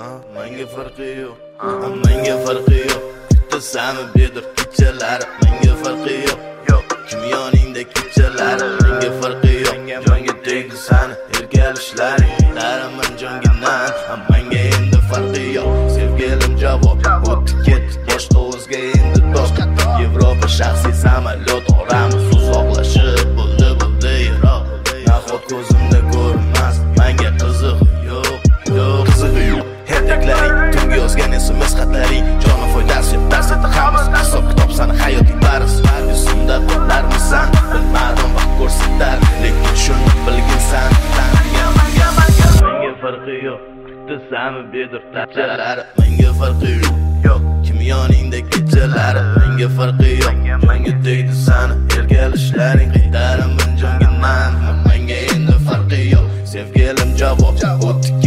menga farqi yo'q, menga farqi yo'q. Kutasanmi bedir kechalari, menga farqi yo'q. Kim yoningda kechalari, menga farqi yo'q. Jonga tegdi sani ergalishlaring, daraman jonginan, menga endi farqi yo'q. Sevgilim javob, o'tdi ketdi boshqa o'zga endi do'st. Yevropa shaxsiy samolyot oramiz uzoqlashib bo'ldi yiroq. Nahot ko'zimda ko'rinmas, menga qiziq yo'q, qizig'i yo'q. Ertaklaring, tungi yozgan SMS xatlaring, jonim foydasi yo'q, dars edi hammasi. Hisob kitob sani hayotiy dars, yuzimda qo'llarmisan, bilmadim vaqt ko'rsatar, lekin shuni bilginsan. Menga farqi yo'q, kutasanmi bedir kechalari, menga farqi yo'q. Kim yoningda kechalari, menga farqi yo'q. Menga tegdi sani ergalishlaring, qaytaraman jonginan, menga endi farqi yo'q. Sevgilim javob, o'tdi